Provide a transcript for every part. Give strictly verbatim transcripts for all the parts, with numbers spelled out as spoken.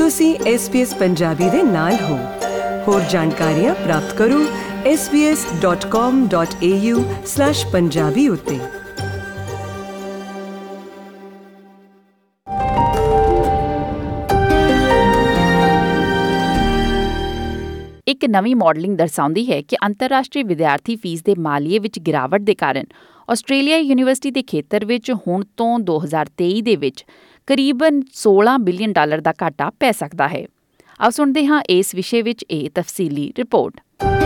ਤੁਸੀਂ S B S Punjabi ਦੇ ਨਾਲ ਹੋ। ਹੋਰ ਜਾਣਕਾਰੀਆਂ ਪ੍ਰਾਪਤ ਕਰੋ S B S dot com dot A U slash Punjabi ਉੱਤੇ। ਇੱਕ ਨਵੀਂ ਮਾਡਲਿੰਗ ਦਰਸਾਉਂਦੀ ਹੈ ਕਿ ਅੰਤਰਰਾਸ਼ਟਰੀ ਵਿਦਿਆਰਥੀ ਫੀਸ ਦੇ ਮਾਲੀਏ ਵਿੱਚ ਗਿਰਾਵਟ ਦੇ ਕਾਰਨ ਆਸਟ੍ਰੇਲੀਆਈ ਯੂਨੀਵਰਸਿਟੀ ਦੇ ਖੇਤਰ ਵਿੱਚ ਹੁਣ ਤੋਂ ਦੋ ਹਜ਼ਾਰ ਤੇਈ ਦੇ ਵਿੱਚ ਕਰੀਬਨ ਸੋਲਾਂ ਬਿਲੀਅਨ ਡਾਲਰ ਦਾ ਘਾਟਾ ਪੈ ਸਕਦਾ ਹੈ। ਆਓ ਸੁਣਦੇ ਹਾਂ ਇਸ ਵਿਸ਼ੇ ਵਿੱਚ ਇਹ ਤਫਸੀਲੀ ਰਿਪੋਰਟ।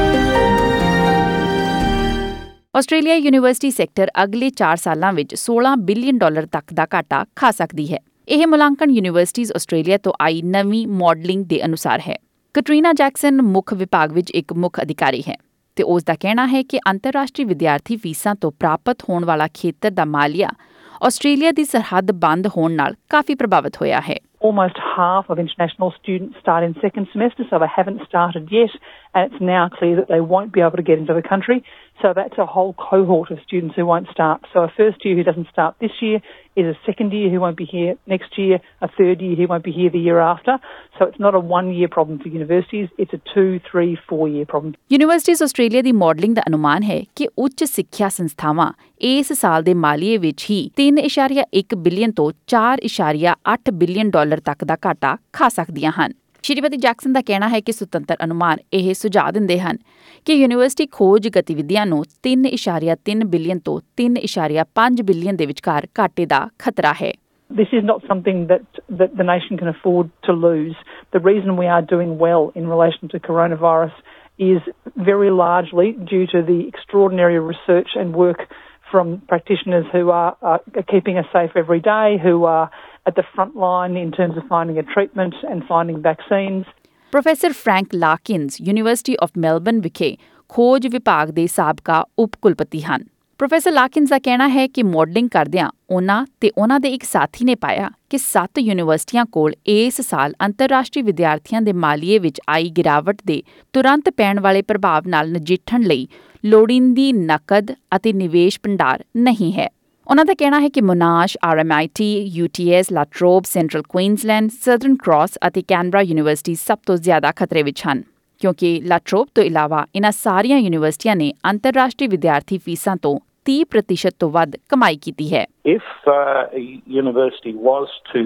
ਆਸਟ੍ਰੇਲੀਆਈ ਯੂਨੀਵਰਸਿਟੀ ਸੈਕਟਰ ਅਗਲੇ ਚਾਰ ਸਾਲਾਂ ਵਿੱਚ ਸੋਲਾਂ ਬਿਲੀਅਨ ਡਾਲਰ ਤੱਕ ਦਾ ਘਾਟਾ ਖਾ ਸਕਦੀ ਹੈ। ਇਹ ਮੁਲਾਂਕਣ ਯੂਨੀਵਰਸਿਟੀਜ਼ ਆਸਟ੍ਰੇਲੀਆ ਤੋਂ ਆਈ ਨਵੀਂ ਮਾਡਲਿੰਗ ਦੇ ਅਨੁਸਾਰ ਹੈ। ਕੈਟਰੀਨਾ ਜੈਕਸਨ ਮੁੱਖ ਵਿਭਾਗ ਵਿੱਚ ਇੱਕ ਮੁੱਖ ਅਧਿਕਾਰੀ ਹੈ ਤੇ ਉਸ ਦਾ ਕਹਿਣਾ ਹੈ ਕਿ ਅੰਤਰਰਾਸ਼ਟਰੀ ਵਿਦਿਆਰਥੀ ਫੀਸਾਂ ਤੋਂ ਪ੍ਰਾਪਤ ਹੋਣ ਵਾਲਾ ਖੇਤਰ ਦਾ ਮਾਲੀਆ ਆਸਟ੍ਰੇਲੀਆ ਦੀ ਸਰਹੱਦ ਬੰਦ ਹੋਣ ਨਾਲ ਕਾਫੀ ਪ੍ਰਭਾਵਿਤ ਹੋਇਆ ਹੈ। Almost half of international students start in second semester, so they haven't started yet, and it's now clear that they won't be able to get into the country. So that's a whole cohort of students who won't start. So a first year who doesn't start this year is a second year who won't be here next year, a third year who won't be here the year after. So it's not a one-year problem for universities, it's a two, three, four-year problem. Universities Australia ਦੀ modelling ਦਾ ਅਨੁਮਾਨ ਹੈ ਕਿ ਉੱਚ ਸਿੱਖਿਆ ਸੰਸਥਾਵਾਂ ਇਸ ਸਾਲ ਦੇ ਮਾਲੀਏ ਵਿੱਚ ਹੀ ਤਿੰਨ ਇਸ਼ਾਰੀਆ ਇੱਕ ਬਿਲੀਅਨ ਤੋਂ ਚਾਰ ਇਸ਼ਾਰੀਆ ਅੱਠ ਬਿਲੀਅਨ ਡਾਲਰ ਤੱਕ ਦਾ ਘਾਟਾ ਖਾ ਸਕਦੀਆਂ ਹਨ। ਸ਼੍ਰੀਮਤੀ ਜੈਕਸਨ ਦਾ ਕਹਿਣਾ ਹੈ ਕਿ ਸੁਤੰਤਰ ਅਨੁਮਾਨ ਇਹ ਸੁਝਾਅ ਦਿੰਦੇ ਹਨ ਕਿ ਯੂਨੀਵਰਸਿਟੀ ਖੋਜ ਗਤੀਵਿਧੀਆਂ ਨੂੰ ਤਿੰਨ ਇਸ਼ਾਰੀਆ ਤਿੰਨ ਬਿਲੀਅਨ ਤੋਂ ਤਿੰਨ ਇਸ਼ਾਰੀਆ ਪੰਜ ਬਿਲੀਅਨ ਦੇ ਵਿਚਕਾਰ ਘਾਟੇ ਦਾ ਖਤਰਾ ਹੈ। This is not something that, that the nation can afford to lose. The reason we are doing well in relation to coronavirus is very largely due to the extraordinary research and work from practitioners who are, are keeping us safe every day, who are at the front line in terms of finding a treatment and finding vaccines. Professor Frank Larkins university of Melbourne ਵਿਖੇ ਖੋਜ ਵਿਭਾਗ ਦੇ ਸਾਬਕਾ ਉਪ ਕੁਲਪਤੀ ਹਨ। Professor Larkins ਦਾ ਕਹਿਣਾ ਹੈ ਕਿ ਮਾਡਲਿੰਗ ਕਰਦਿਆਂ ਉਨ੍ਹਾਂ ਤੇ ਉਨ੍ਹਾਂ ਦੇ ਇੱਕ ਸਾਥੀ ਨੇ ਪਾਇਆ ਕਿ ਸੱਤ ਯੂਨੀਵਰਸਿਟੀਆਂ ਕੋਲ ਇਸ ਸਾਲ ਅੰਤਰਰਾਸ਼ਟਰੀ ਵਿਦਿਆਰਥੀਆਂ ਦੇ ਮਾਲੀਏ ਵਿੱਚ ਆਈ ਗਿਰਾਵਟ ਦੇ ਤੁਰੰਤ ਪੈਣ ਵਾਲੇ ਪ੍ਰਭਾਵ ਨਾਲ ਨਜਿੱਠਣ ਲਈ ਲੋੜੀਂਦੀ ਨਕਦ ਅਤੇ ਨਿਵੇਸ਼ ਭੰਡਾਰ ਨਹੀਂ ਹੈ। ਉਨ੍ਹਾਂ ਦਾ ਕਹਿਣਾ ਹੈ ਕਿ Monash, R M I T, U T S, La Trobe, Central Queensland, Southern Cross ਅਤੇ ਕੈਨਬਰਾ ਯੂਨੀਵਰਸਿਟੀ ਸਭ ਤੋਂ ਜ਼ਿਆਦਾ ਖਤਰੇ ਵਿੱਚ ਹਨ ਕਿਉਂਕਿ ਲਾ ਟਰੋਬ ਤੋਂ ਇਲਾਵਾ ਇਨ੍ਹਾਂ ਸਾਰੀਆਂ ਯੂਨੀਵਰਸਿਟੀਆਂ ਨੇ ਅੰਤਰਰਾਸ਼ਟਰੀ ਵਿਦਿਆਰਥੀ ਫੀਸਾਂ ਤੋਂ ਤੀਹ ਪ੍ਰਤੀਸ਼ਤ ਤੋਂ ਵੱਧ ਕਮਾਈ ਕੀਤੀ ਹੈ। If uh, a university was to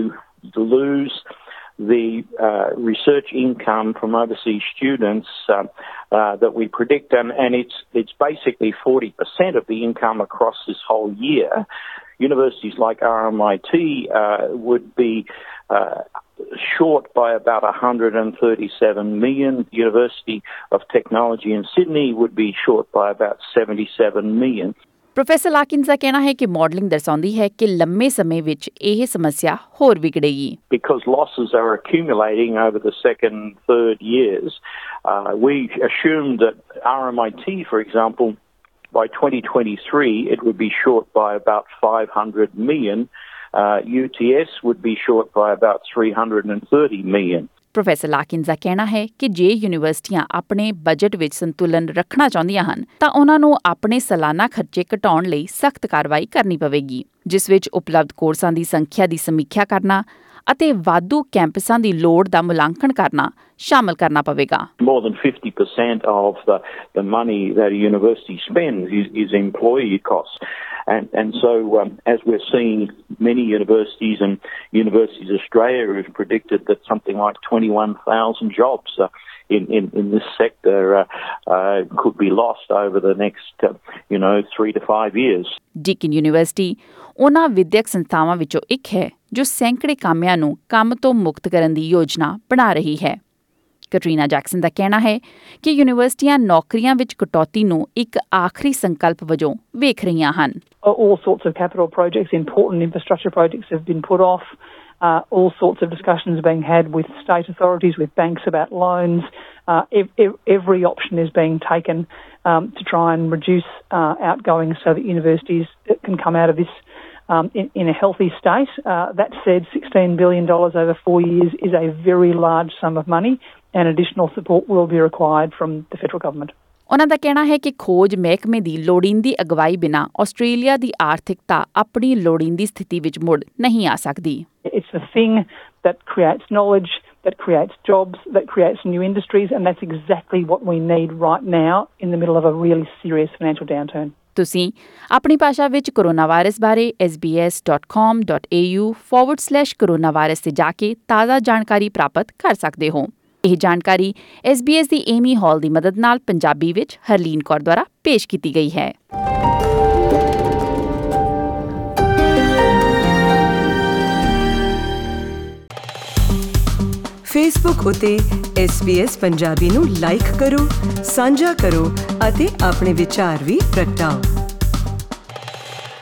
lose the uh, research income from overseas students uh, uh, that we predict, and, and it's it's basically forty percent of the income across this whole year, universities like R M I T uh, would be uh, short by about one hundred thirty-seven million. The University of Technology in Sydney would be short by about seventy-seven million. Professor Larkins ਦਾ ਕਹਿਣਾ ਹੈ ਕਿ modelling ਦਰਸਾਉਂਦੀ ਹੈ ਕਿ ਲੰਮੇ ਸਮੇਂ ਵਿੱਚ ਇਹ ਸਮੱਸਿਆ ਹੋਰ ਵਿਗੜੇਗੀ। Because losses are accumulating over the second, third years, uh, we assumed that R M I T, for example, by twenty twenty-three, it would be short by about five hundred million. Uh, U T S would be short by about three hundred thirty million. Professor Larkins ਦਾ ਕਹਿਣਾ ਹੈ ਕਿ ਜੇ ਯੂਨੀਵਰਸਿਟੀਆਂ ਆਪਣੇ budget ਵਿੱਚ ਸੰਤੁਲਨ ਰੱਖਣਾ ਚਾਹੁੰਦੀਆਂ ਹਨ ਤਾਂ ਉਹਨਾਂ ਨੂੰ ਆਪਣੇ ਸਾਲਾਨਾ ਖਰਚੇ ਘਟਾਉਣ ਲਈ ਸਖਤ ਕਾਰਵਾਈ ਕਰਨੀ ਪਵੇਗੀ, ਜਿਸ ਵਿੱਚ ਉਪਲਬਧ ਕੋਰਸਾਂ ਦੀ ਸੰਖਿਆ ਦੀ ਸਮੀਖਿਆ ਕਰਨਾ ਅਤੇ ਵਾਧੂ ਕੈਂਪਸਾਂ ਦੀ ਲੋੜ ਦਾ ਮੁਲਾਂਕਣ ਕਰਨਾ ਸ਼ਾਮਲ ਕਰਨਾ ਪਵੇਗਾ। More than fifty percent of the, the money that a university spends is, is employee costs. And, and so, um, as we're seeing, many universities and Universities Australia has predicted that something like twenty-one thousand jobs uh, in, in, in this sector uh, uh, could be lost over the next, uh, you know, three to five years. Deakin university ਉਹਨਾਂ ਵਿਦਿਅਕ ਸੰਸਥਾਵਾਂ ਵਿੱਚੋਂ ਇੱਕ ਹੈ ਜੋ ਸੈਂਕੜੇ ਕਾਮਿਆਂ ਨੂੰ ਕੰਮ ਤੋਂ ਮੁਕਤ ਕਰਨ ਦੀ ਯੋਜਨਾ ਬਣਾ ਰਹੀ ਹੈ। ਕੈਟਰੀਨਾ ਜੈਕਸਨ ਦਾ ਕਹਿਣਾ ਹੈ ਕਿ ਯੂਨੀਵਰਸਿਟੀਆਂ ਨੌਕਰੀਆਂ ਵਿੱਚ ਕਟੌਤੀ ਨੂੰ ਇੱਕ ਆਖਰੀ ਸੰਕਲਪ ਵਜੋਂ ਵੇਖ ਰਹੀਆਂ ਹਨ। All sorts of capital projects, important infrastructure projects have been put off. Uh, all sorts of discussions are being had with state authorities, with banks about loans. Uh, ev- ev- every option is being taken um, to try and reduce uh, outgoings so that universities can come out of this um, in, in a healthy state. Uh, that said, sixteen billion dollars over four years is a very large sum of money, and additional support will be required from the federal government. ਉਨ੍ਹਾਂ ਦਾ ਕਹਿਣਾ ਹੈ ਕਿ ਖੋਜ ਮਹਿਕਮੇ ਦੀ ਲੋੜੀਂਦੀ ਅਗਵਾਈ ਬਿਨਾਂ Australia ਦੀ ਆਰਥਿਕਤਾ ਆਪਣੀ ਲੋੜੀਂਦੀ ਸਥਿਤੀ ਵਿੱਚ ਮੁੜ ਨਹੀਂ ਆ ਸਕਦੀ। It's the thing that creates knowledge, that creates jobs, that creates new industries, and that's exactly what we need right now in the middle of a really serious financial downturn. ਤੁਸੀਂ ਆਪਣੀ ਭਾਸ਼ਾ ਵਿੱਚ ਕੋਰੋਨਾ ਵਾਇਰਸ ਬਾਰੇ S B S dot com dot a u forward slash corona virus ਤੇ ਜਾ ਕੇ ਤਾਜ਼ਾ ਜਾਣਕਾਰੀ ਪ੍ਰਾਪਤ ਕਰ ਸਕਦੇ ਹੋ। ਇਹ ਜਾਣਕਾਰੀ ਐਸ ਬੀ ਐਸ ਦੀ ਏਮੀ ਹਾਲ ਦੀ ਮਦਦ ਨਾਲ ਪੰਜਾਬੀ ਵਿੱਚ ਹਰਲੀਨ ਕੌਰ ਦੁਆਰਾ ਪੇਸ਼ ਕੀਤੀ ਗਈ ਹੈ। ਫੇਸਬੁੱਕ ਉਤੇ ਐਸ ਬੀ ਐਸ ਪੰਜਾਬੀ ਨੂੰ ਲਾਈਕ ਕਰੋ, ਸਾਂਝਾ ਕਰੋ ਅਤੇ ਆਪਣੇ ਵਿਚਾਰ ਵੀ ਪ੍ਰਗਟਾਓ।